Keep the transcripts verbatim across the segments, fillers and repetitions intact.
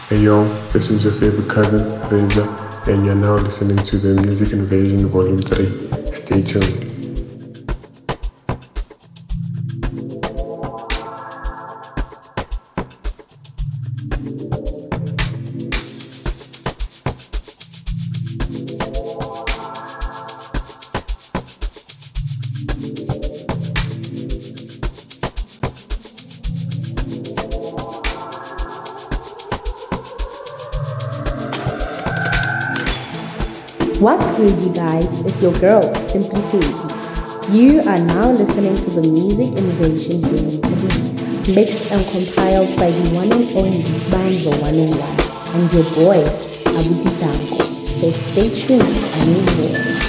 Hey yo, this is your favorite cousin, Veza, and you're now listening to the Music Invasion Volume three. Stay tuned. What's good, you guys? It's your girl, Simply Sadie. You are now listening to the Music Invasion Volume three, mixed and compiled by the one and only Banzo one oh one and your boy, Abuti Dango. So stay tuned and enjoy.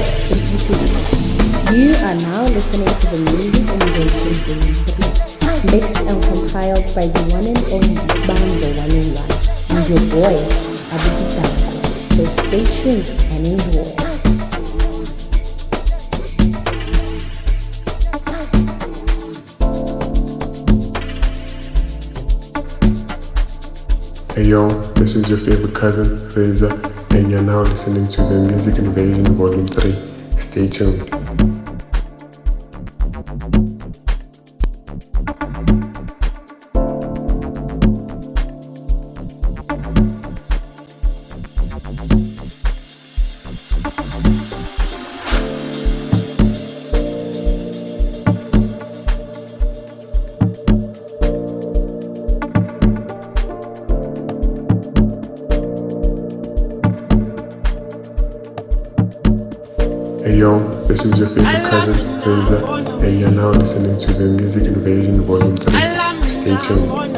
Simply City. You are now listening to the Music Innovation Game three, mixed and compiled by the one and only Banzo one oh one and your boy, Abidi Danko. So stay tuned and enjoy. Hey yo, this is your favorite cousin, Reza, and you're now listening to the Music Invasion Volume three. Stay tuned. Hey yo, this is your favorite cousin, Reza, and you're now listening to the Music Invasion Volume three. Stay tuned.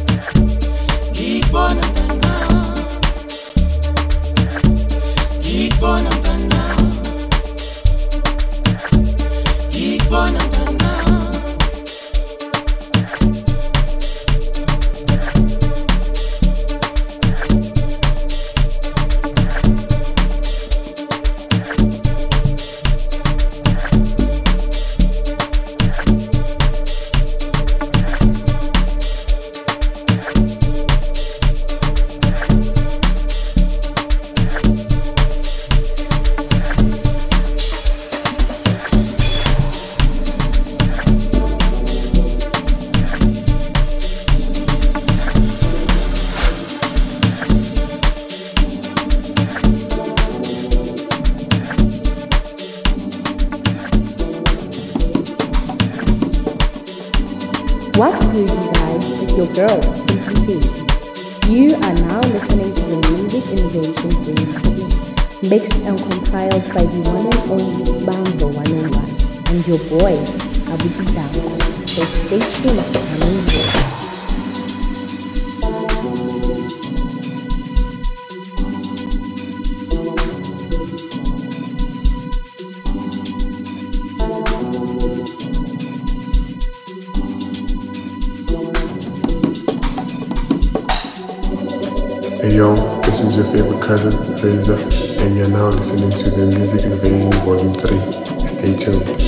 Keep What's good, you guys? It's your girl, Simply Said. You are now listening to the Music Innovation Game, mixed and compiled by the one and only Banzo one oh one and your boy, Abuti Dawa. So stay tuned and enjoy. Hey yo, this is your favorite cousin, Fraser, and you're now listening to the Music Invasion Volume three. Stay tuned.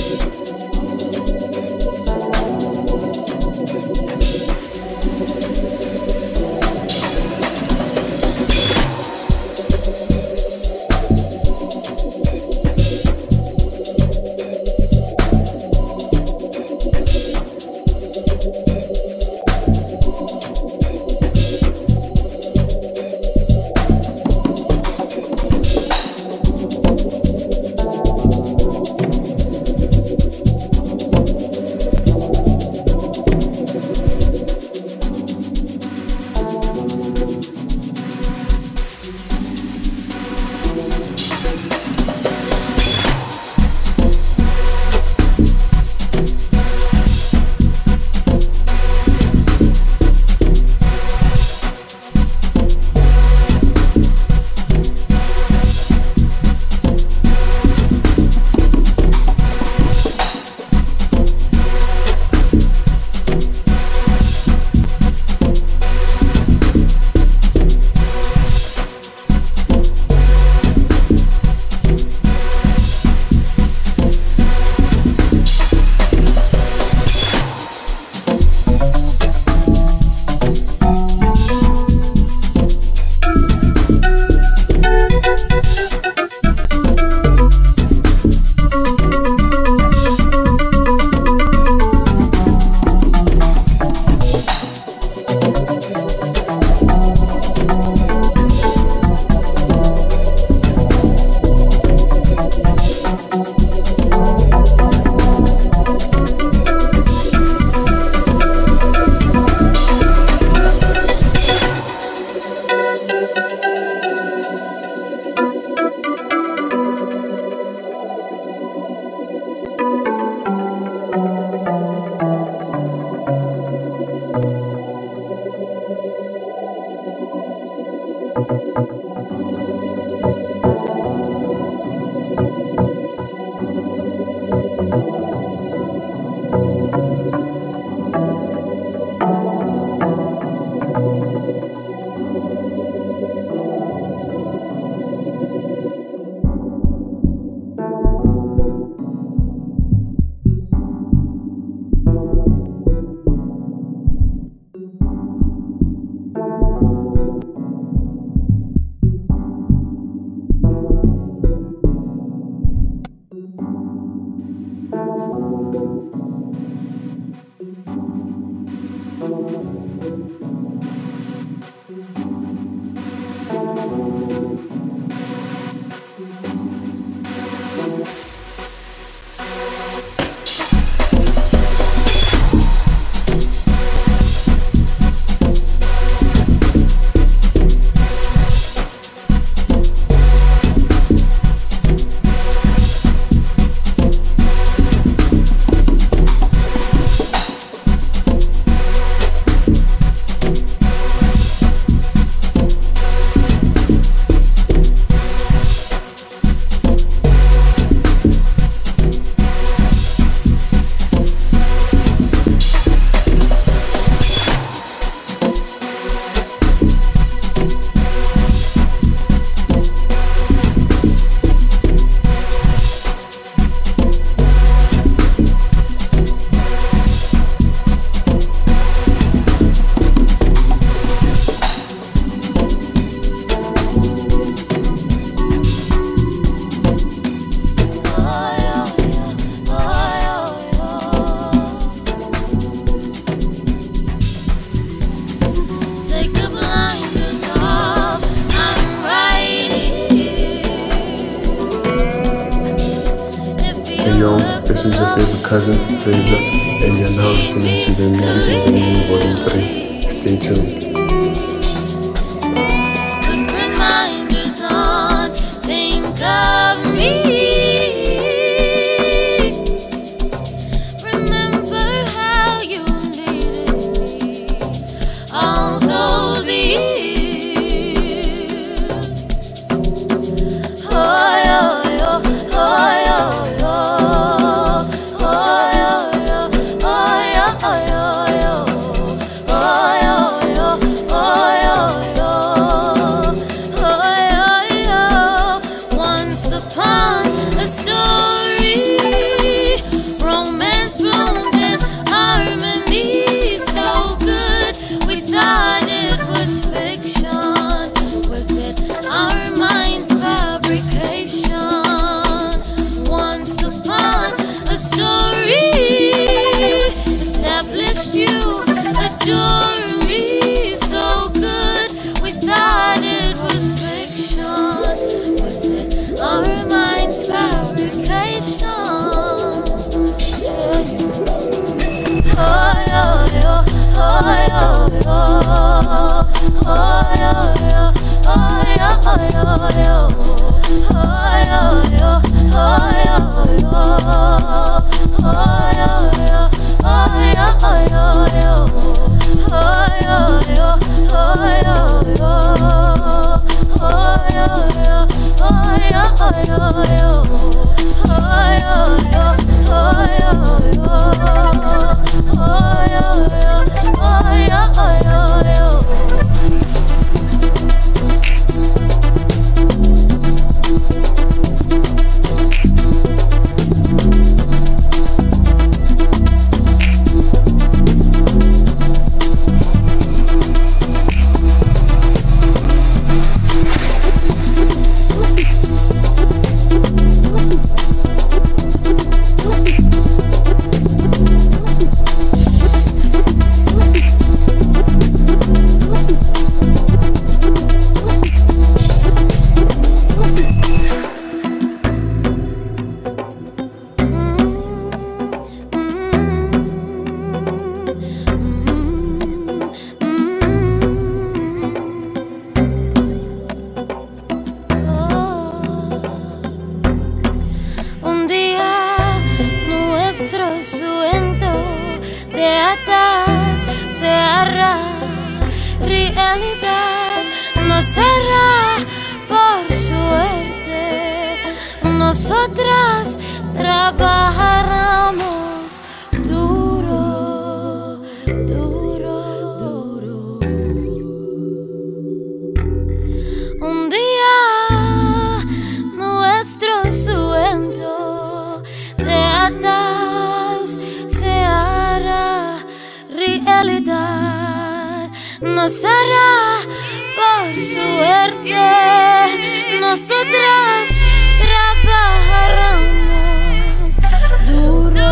Hey yo, this is your favorite cousin, Fraser, and you're now listening to the Music Invasion Volume three. Stay tuned. Nosotras trabajáramos duro, duro, duro. Un día nuestro sueño de hadas se hará realidad. No será por suerte, nosotras trabajáramos duro.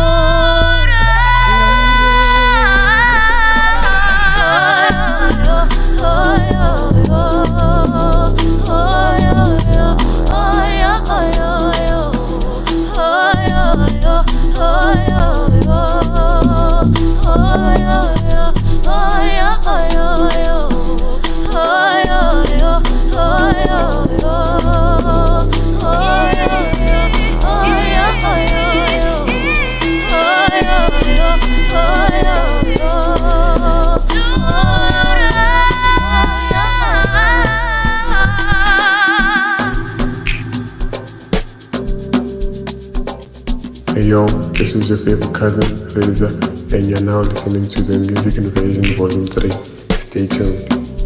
Hey yo, this is your favorite cousin, Reza, and you're now listening to the Music Invasion Volume three. Stay tuned.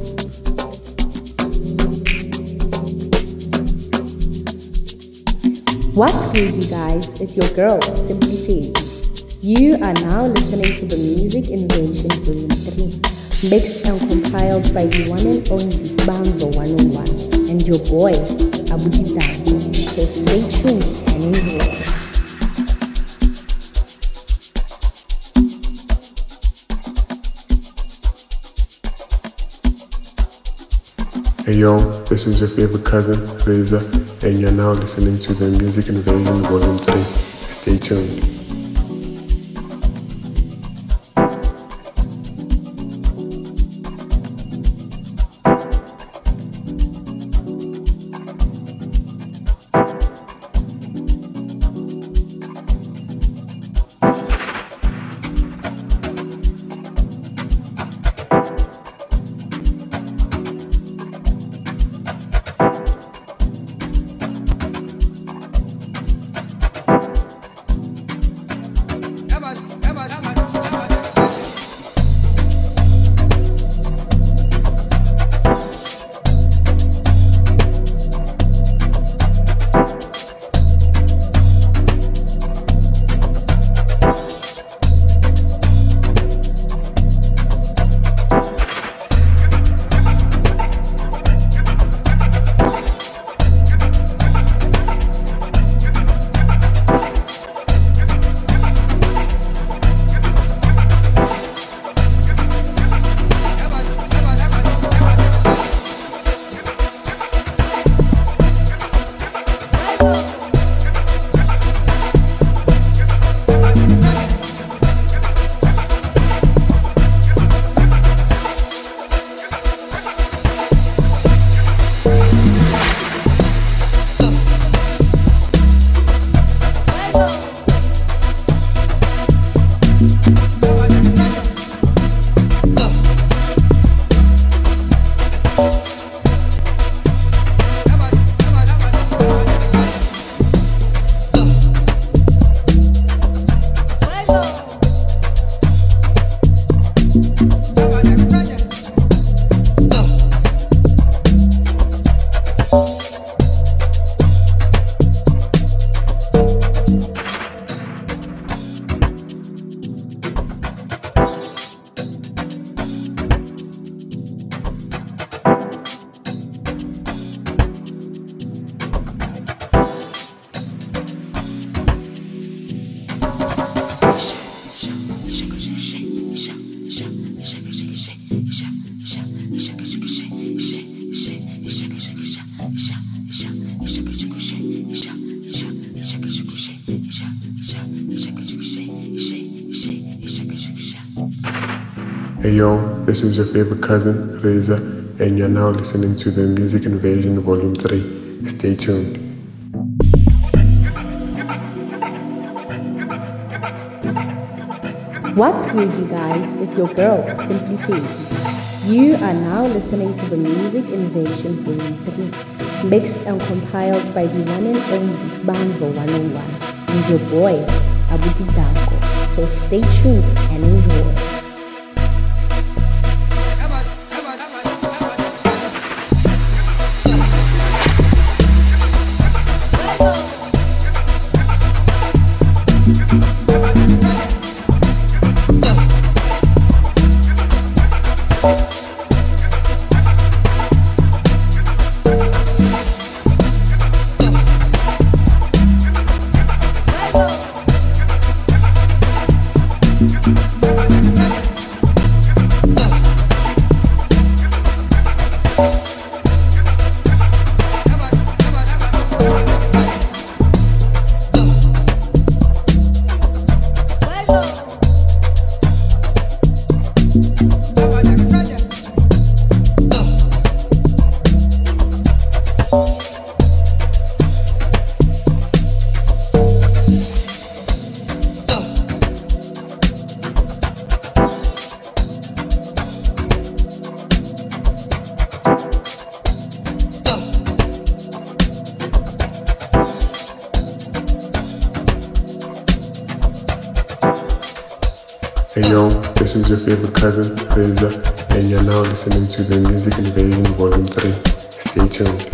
What's good, you guys? It's your girl, Simply Said. You are now listening to the Music Invasion Volume three, mixed and compiled by the one and only Banzo one oh one and your boy, Abuji Dango. So stay tuned and enjoy. Hey yo, this is your favorite cousin, Reza, and you're now listening to the Music Invasion Volume three. Stay tuned. Hey yo, this is your favorite cousin, Reza, and you're now listening to the Music Invasion Volume three. Stay tuned. What's good, you guys? It's your girl, Simply Sadie. You are now listening to the Music Invasion Volume three, mixed and compiled by the one and only Banzo one oh one and your boy, Abuti Danko. So stay tuned and enjoy. Hey yo, this is your favorite cousin, Reza, and you're now listening to the Music Invasion Volume three. Stay tuned.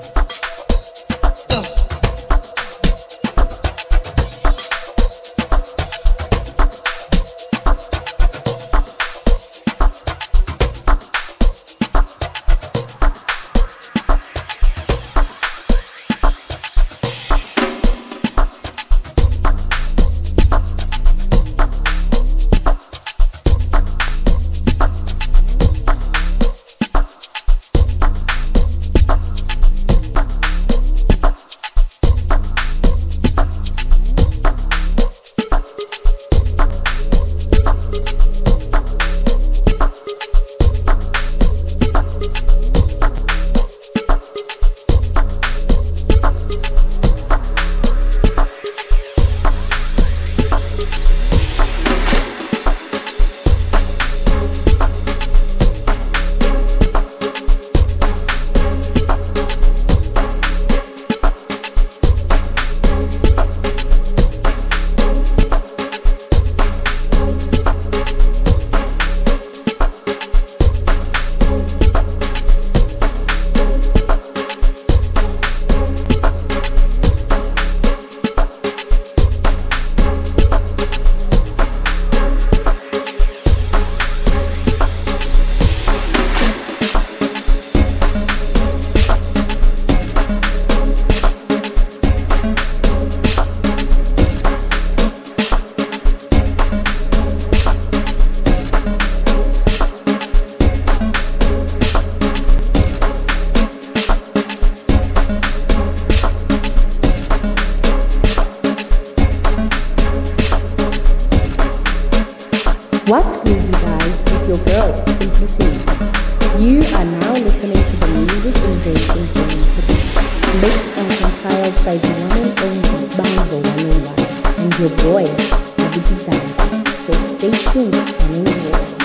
What's good, you guys? It's your girl, Simply Sadie. You are now listening to the Music Invasion Volume three, mixed and compiled by the one and only Banzo one oh one and your boy, Abuti Danko. So stay tuned and enjoy.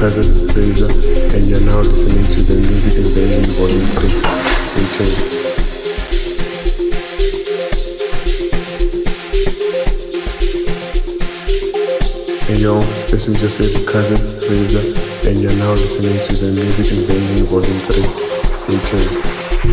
cousin, Fraser, and you're now listening to the Music Invasion Volume three. Stay tuned. Hey yo, this is your favorite cousin, Fraser, and you're now listening to the Music Invasion Volume three. Stay tuned.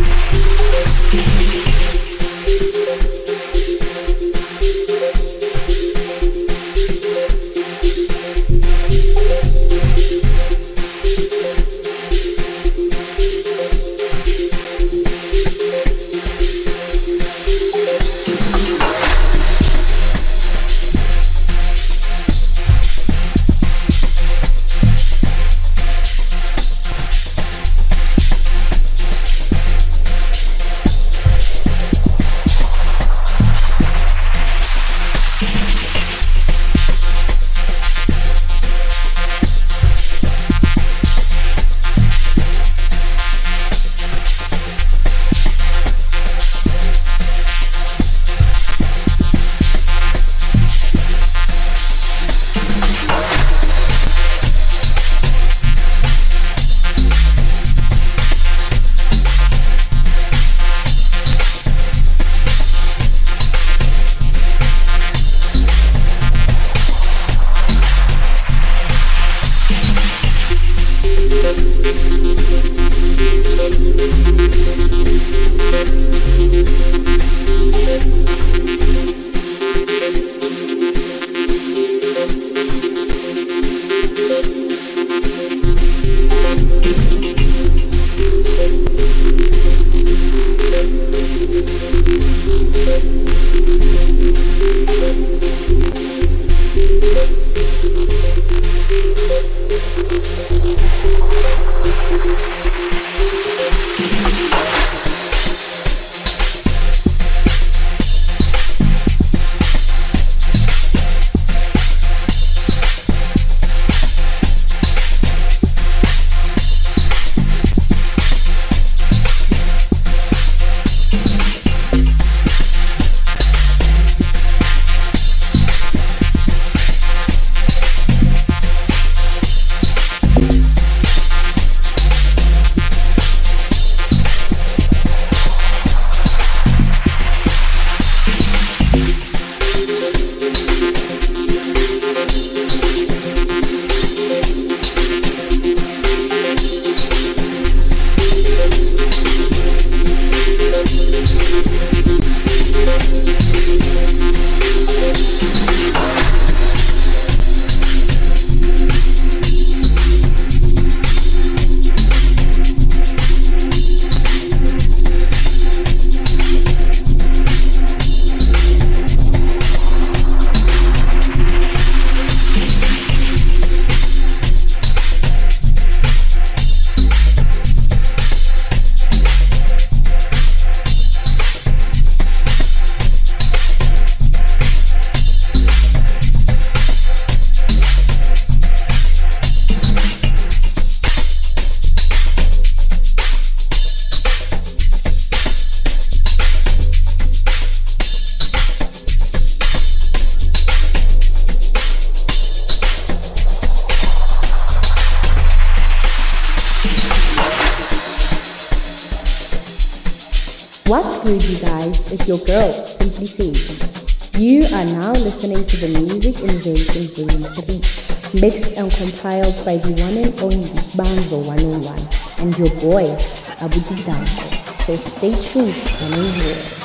What's good, you guys? It's your girl, Simply Sadie. You are now listening to the Music Invasion Volume three, mixed and compiled by the one and only Banzo one oh one and your boy, Abuti Danko. So stay tuned and enjoy.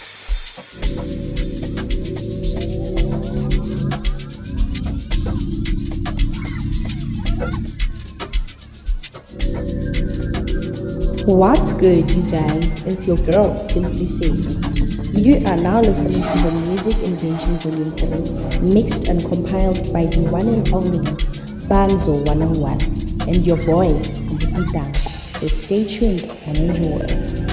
What's good, you guys? It's your girl, Simply Sadie. You are now listening to the Music Invasion Volume three, mixed and compiled by the one and only Banzo one oh one and your boy, Abuti Danko. So stay tuned and enjoy.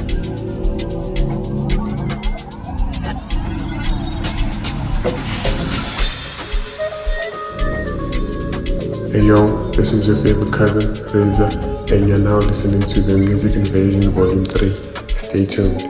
Hey yo, this is your favorite cousin, Fraser, and you're now listening to the Music Invasion Volume three. Stay tuned.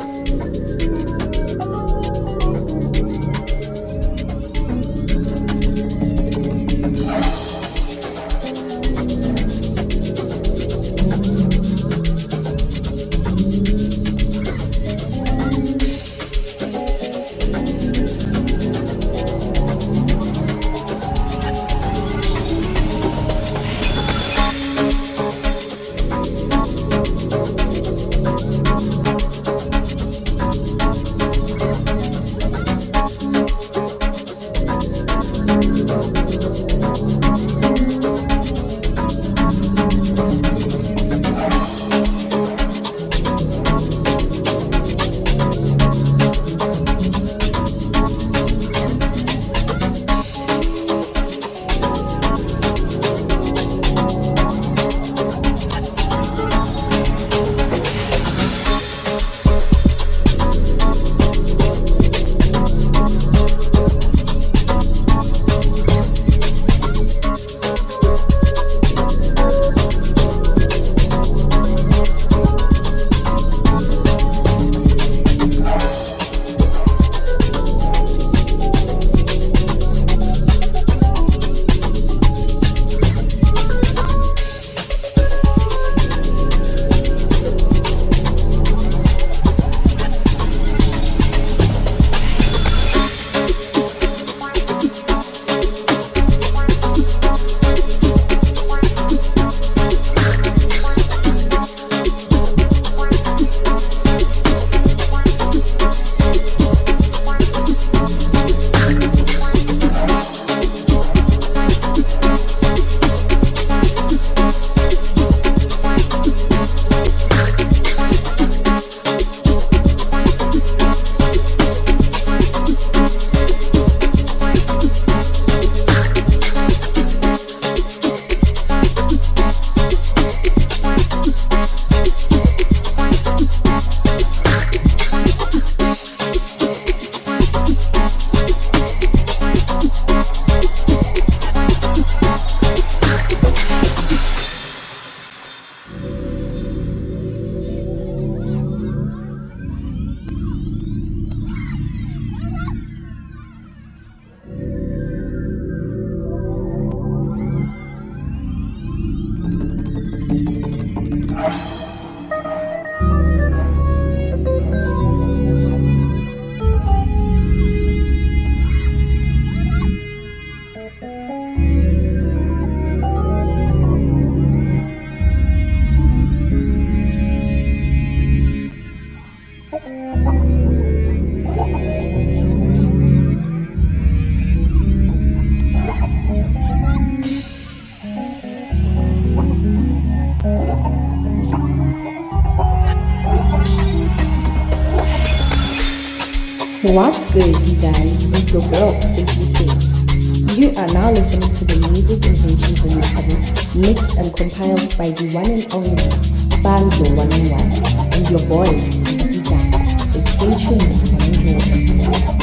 What's good, you guys? It's your girl, Simply Said. You are now listening to the music invention for your career, mixed and compiled by the one and only Banzo one oh one and your boy, Ida. So stay tuned and enjoy.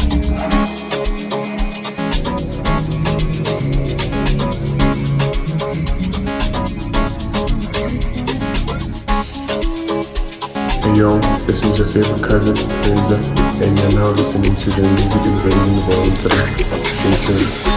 Hey yo, this is your favorite cousin, Reza, and you're now listening to the Music Invasion Volume three. Stay tuned.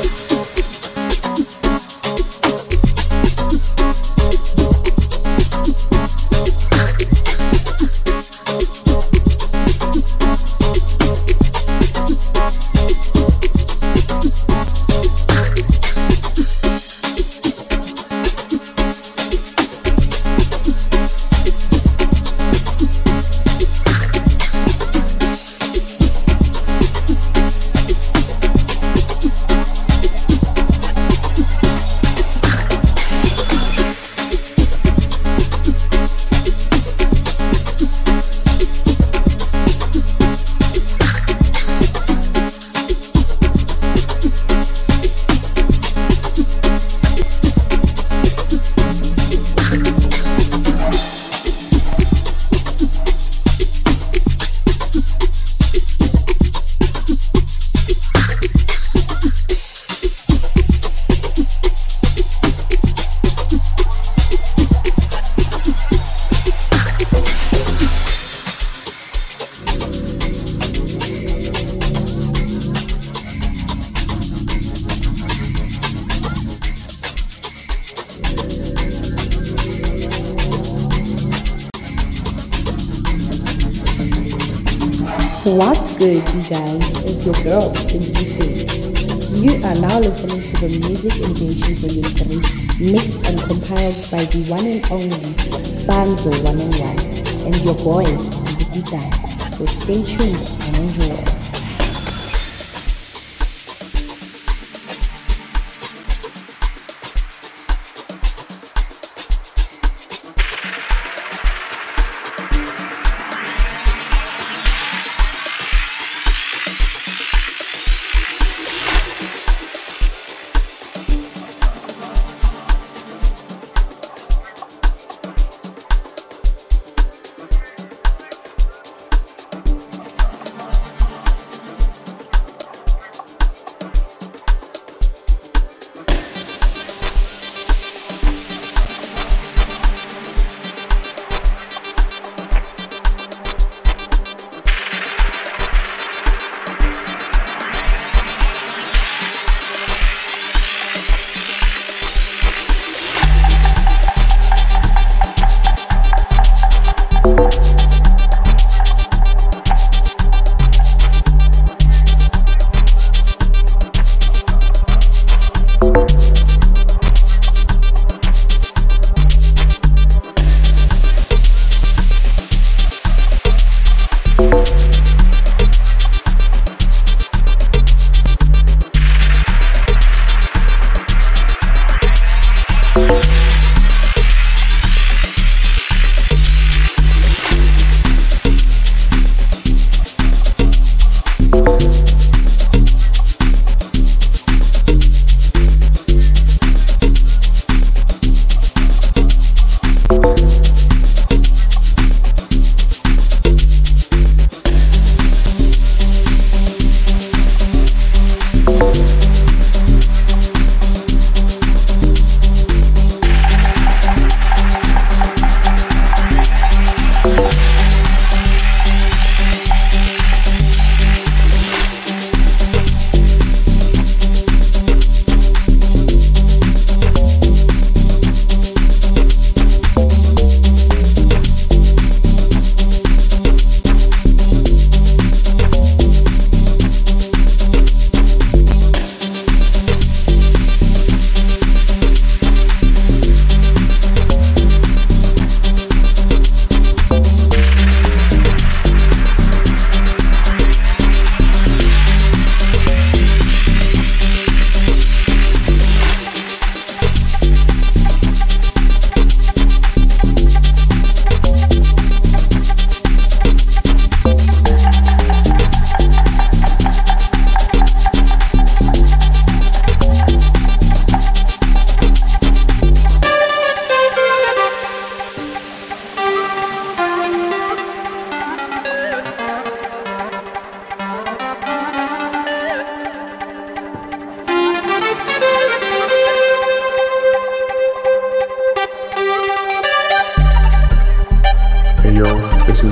What's good, you guys? It's your girl, Simply Said. You are now listening to the music invention for your three, mixed and compiled by the one and only Banzo one oh one and your boy, Ida. So stay tuned and enjoy.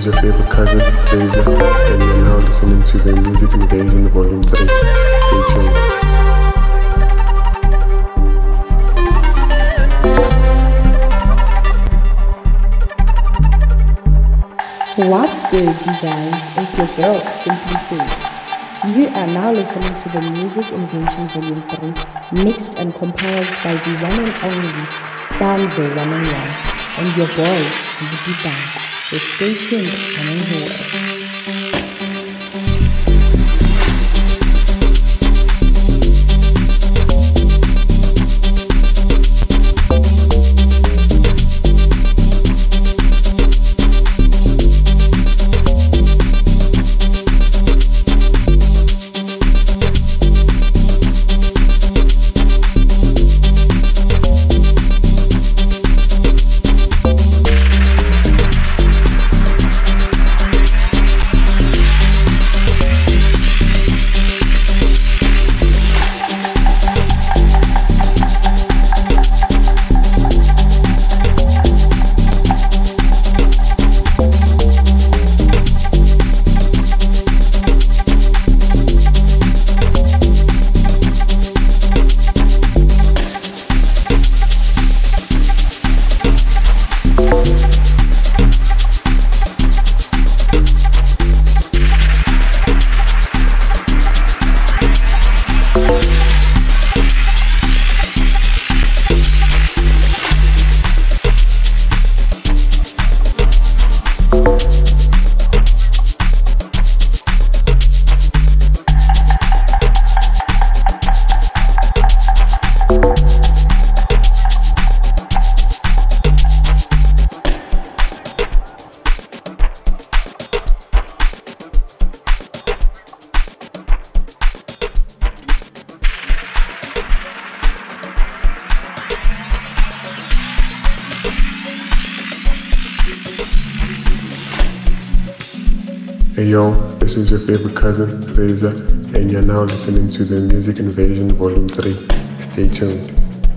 is your favorite cousin, Fraser, and you're now listening to the Music Invasion Volume three. Stay tuned. What's good, you guys? It's your girl, Simply Sage. You are now listening to the Music Invasion Volume three, mixed and compiled by the one and only Banzo one oh one, and your boy, Yuki Bang. So stay tuned and enjoy. Hey yo, this is your favorite cousin, Fraser, and you're now listening to the Music Invasion Volume three. Stay tuned.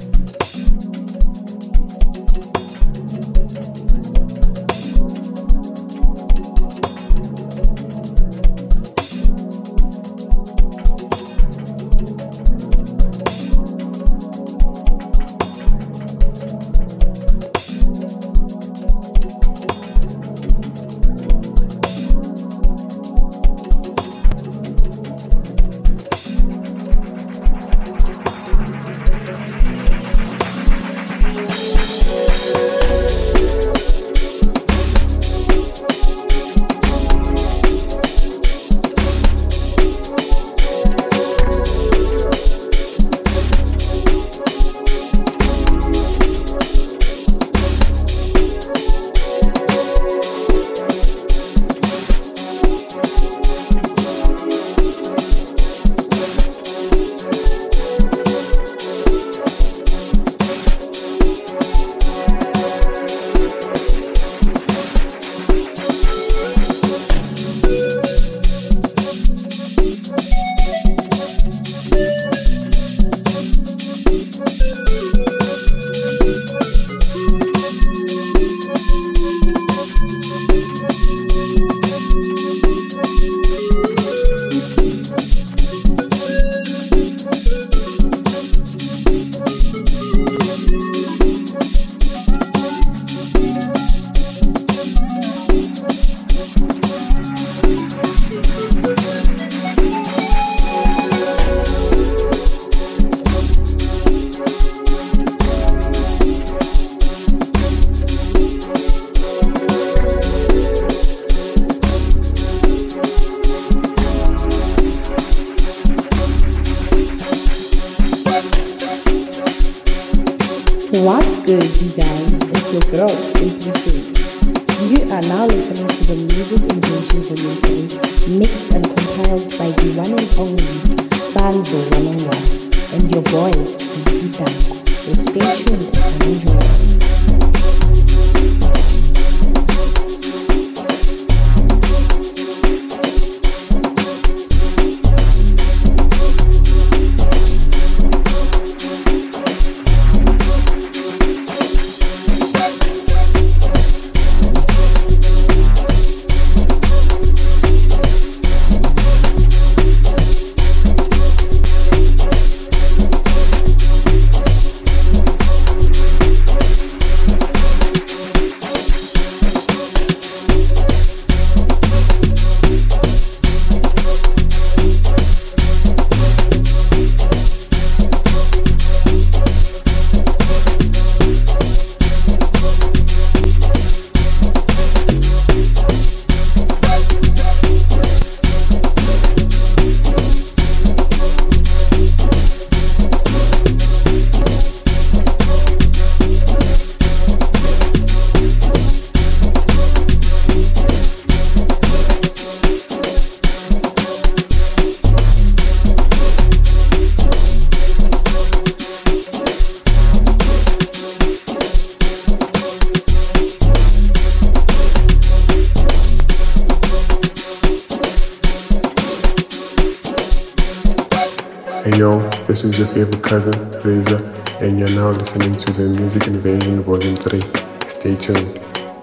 What's good, you guys? It's your girl, Simply Sage. You are now listening to the Music Invasion Volume three, mixed and compiled by the one and only Banzo one oh one, and your boy, Yuki Bang. So stay tuned and enjoy. Hey yo, this is your favorite cousin, Reza, and you're now listening to the Music Invasion Volume three. Stay tuned.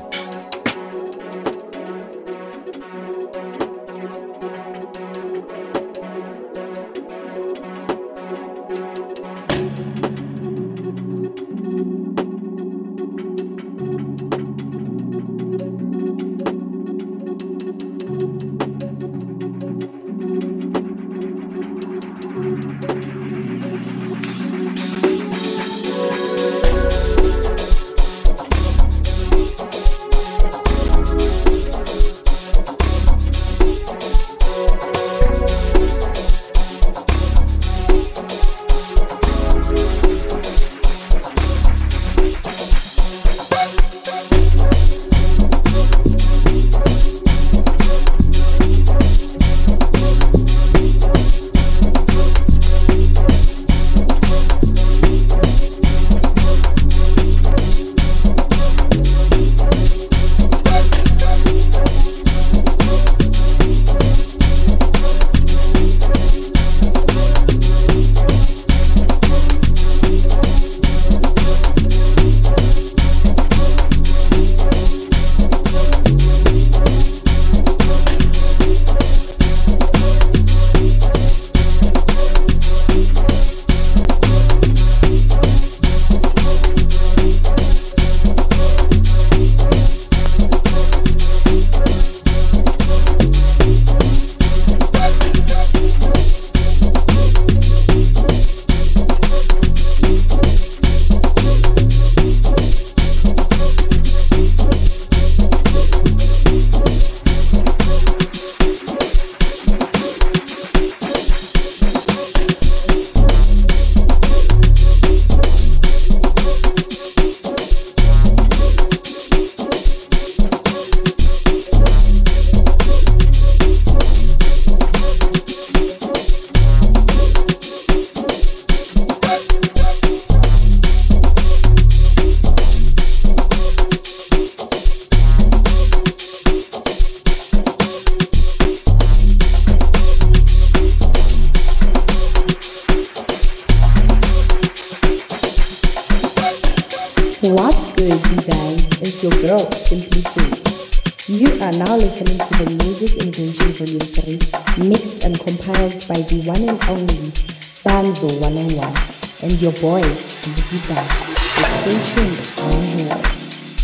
What's good, you guys? It's your girl, Simply Sweet. You are now listening to the Music Invasion Volume three, mixed and compiled by the one and only Banzo one oh one and your boy, Biggie Bang. So stay tuned and enjoy.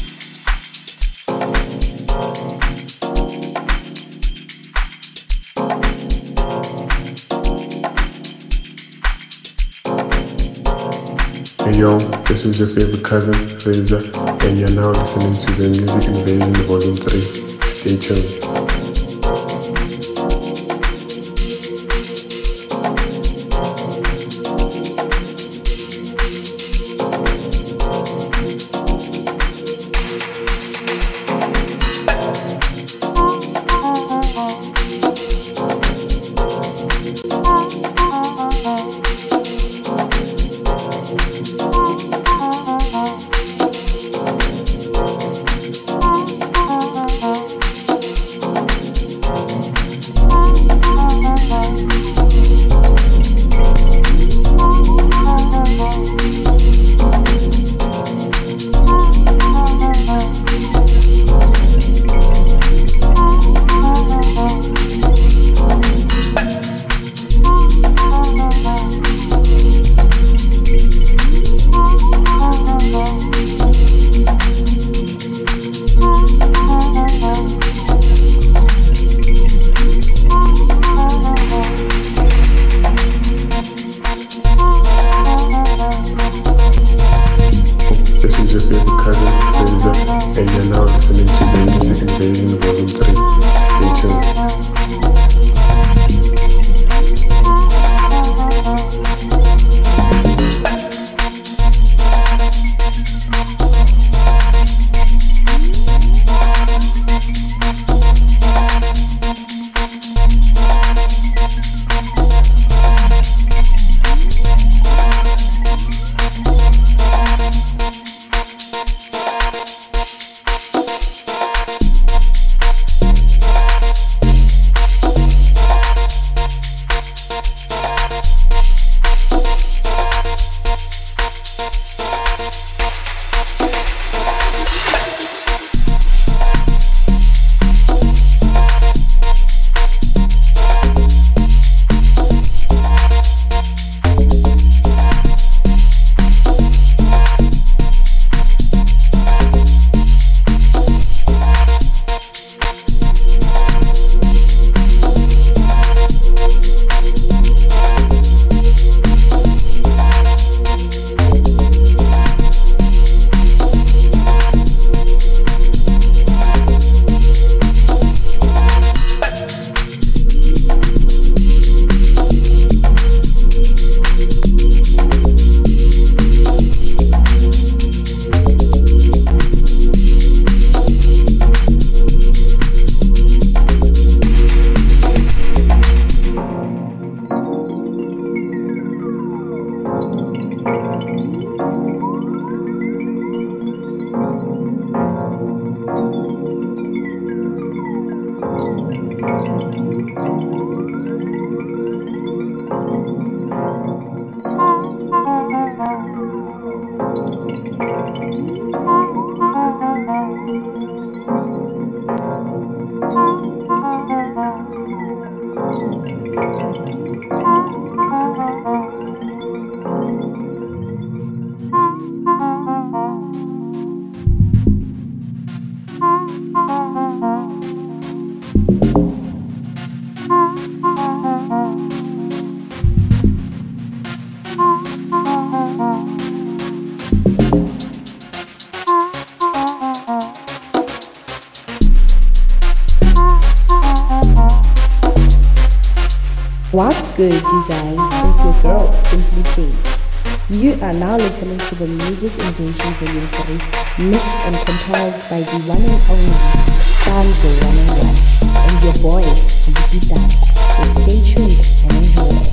Hey yo, this is your favorite cousin, Reza, and you're now listening to the Music Invasion Volume three. Stay tuned. What's good, you guys? It's your girl, Simply Said. You are now listening to the Music Invention Volume three, mixed and compiled by the one and only Banzo one oh one and your boy, Mbukida. So stay tuned and enjoy.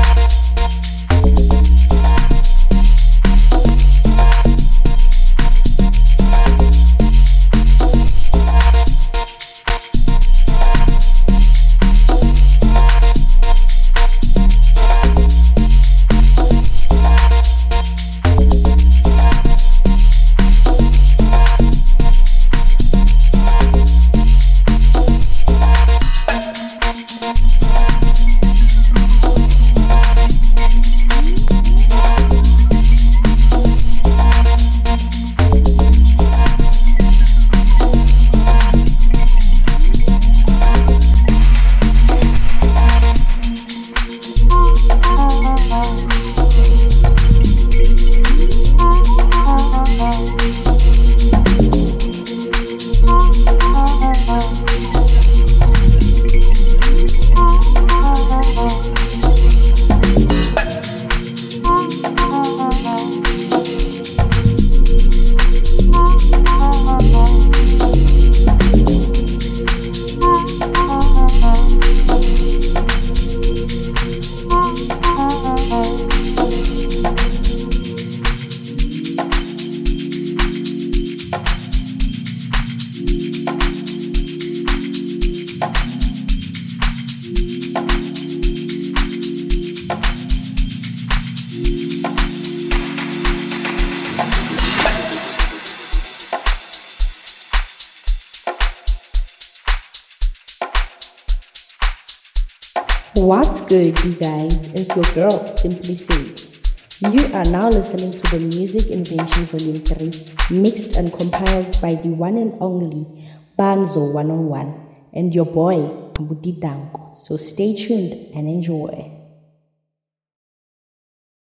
What's good, you guys? It's your girl, Simply Said. You are now listening to the Music Invention Volume three, mixed and compiled by the one and only Banzo one oh one and your boy, Mbukida. So stay tuned and enjoy.